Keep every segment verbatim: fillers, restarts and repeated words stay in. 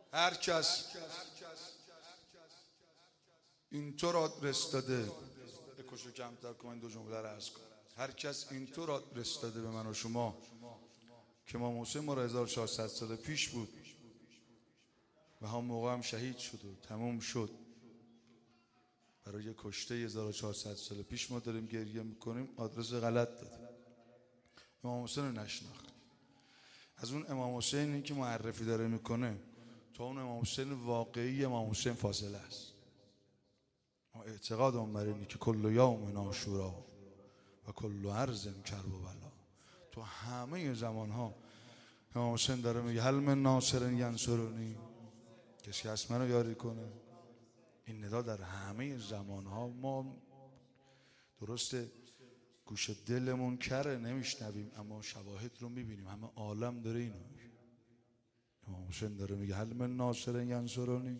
هر کس اینطور آدرس داده، بکشو کمتر کن، این دو جمله رو عرض کن. هر کس اینطور آدرس داده به من و شما که امام حسین ما را هزار و چهارصد سال پیش بود و هم موقع هم شهید شد و تموم شد. برای کشته هزار و چهارصد سال پیش ما داریم گریه میکنیم، آدرس غلط داده. امام حسین رو نشناخت. از اون امام حسینی که معرفی داره میکنه تا اون امام حسین واقعی امام حسین فاصله است. ما اعتقادم بر اینه که کل یوم عاشورا و کل ارض کرب و بلا. تو همه زمان ها امام حسین داره میگه هل من ناصر ینصرنی، کسی هست منو یاری کنه. این ندا در همه زمان ها. ما درسته گوش دلمون کره نمیشنویم، اما شواهد رو میبینیم، همه عالم داره اینو میگه. امام حسین داره میگه هل من ناصر ینصرنی.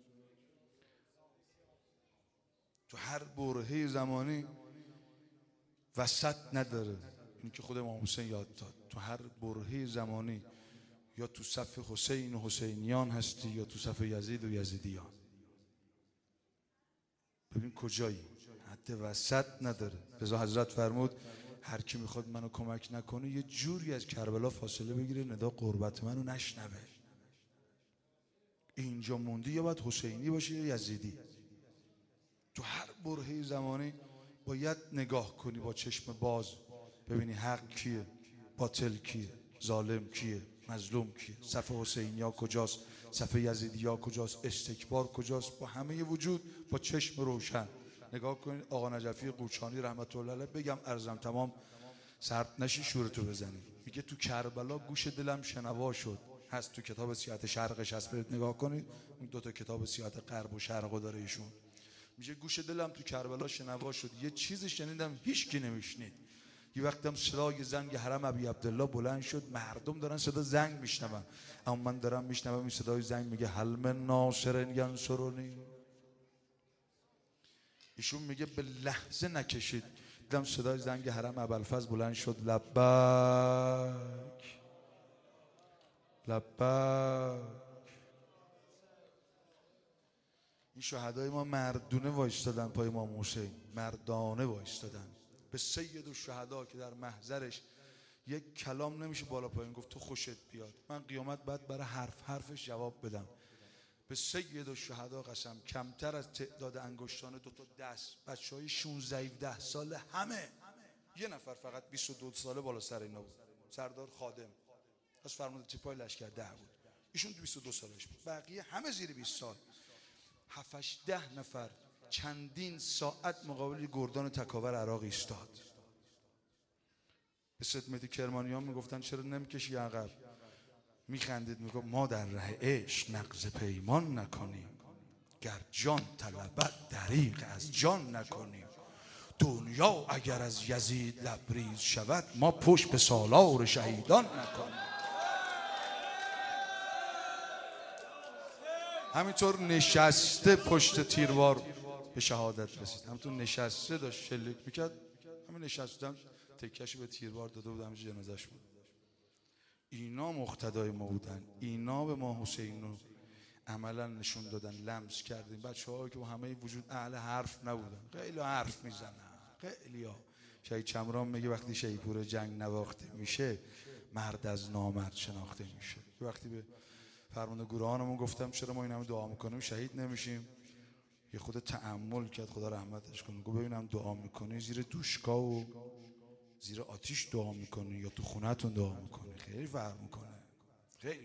تو هر برهه زمانی وسط نداره. این که خود امام حسین یاد داد. تو هر برهه زمانی یا تو صف حسین و حسینیان هستی یا تو صف یزید و یزیدیان. ببین کجایی، حد وسط نداره. لذا حضرت فرمود هر کی میخواد منو کمک نکنه یه جوری از کربلا فاصله بگیره، ندا قربت منو نشنوه. اینجا موندی یا باید حسینی باشی یا یزیدی. تو هر برهه زمانی باید نگاه کنی با چشم باز، ببینی حق کیه، باطل کیه، ظالم کیه، مظلوم کیه، صف حسینیا کجاست، صف یزیدیا کجاست، استکبار کجاست. با همه وجود با چشم روشن نگاه کنید. آقا نجفی قوچانی رحمت الله علیه، بگم عرضم تمام سرد نشی شورتو بزنی، میگه تو کربلا گوش دلم شنوا شد. هست تو کتاب سیاحت شرقش هست، برید نگاه کنید. اون دو تا کتاب سیاحت غرب و شرق داره ایشون. میگه گوش دلم تو کربلا شنوا شد، یه چیزی شنیدم هیچ کی نمیشنید. یه وقتم صدای زنگ حرم ابی عبدالله بلند شد، مردم دارن صدا زنگ میشنون، اما من دارم میشنوم این صدای زنگ میگه هل من ناصر ینصرنی. ایشون میگه به لحظه نکشید، دیدم صدای زنگ حرم ابوالفضل بلند شد، لبیک لبیک. این شهدای ما مردونه وایستادن پای امام حسین، مردانه وایستادن. به سید الشهدا که در محضرش یک کلام نمیشه بالا پایین گفت تو خوشت بیاد، من قیامت بعد برای حرف حرفش جواب بدم. به سید الشهدا قسم کمتر از تعداد انگشتان دو تا دست بچهای شانزده هفده ساله، همه یه نفر فقط بیست و دو ساله بالا سر اینا بود، سردار خادم از فرمانده تیپای لشکر ده بود، ایشون بیست و دو سالش بود، بقیه همه زیر بیست سال. هفتش ده نفر چندین ساعت مقابل گردان تکاور عراق ایستاد. به سید مهدی کرمانیان میگفتن چرا نمیکشی عقب؟ میخندید میگفت ما در ره عشق نقض پیمان نکنیم، گر جان طلبت دریغ از جان نکنیم. دنیا اگر از یزید لبریز شود، ما پشت به سالار شهیدان نکنیم. همینطور نشسته پشت تیروار به شهادت رسید. همینطور نشسته داشت شلیک میکرد، همین نشستم تکیه‌شو به تیروار داده بود، همین جنازه‌اش بود. اینا مقتدای ما بودن، اینا به ما حسین رو عملا نشون دادن، لمس کردیم. بچه‌هایی که با همه وجود اهل حرف نبودن، خیلی حرف میزنن، خیلی ها. شهید چمران میگه وقتی شیپور جنگ نواخته میشه، مرد از نامرد شناخته میشه. وقتی به فرمانده گروهانمون گفتم چرا ما این همه دعا میکنیم شهید نمیشیم، یه خود تأمل کرد، خدا رحمتش کنه، گفت ببینم دعا میکنی زیر دوشکا و زیر آتیش دعا میکنی یا تو خونه‌تون دعا میکنی، خیلی فرق میکنه. خیلی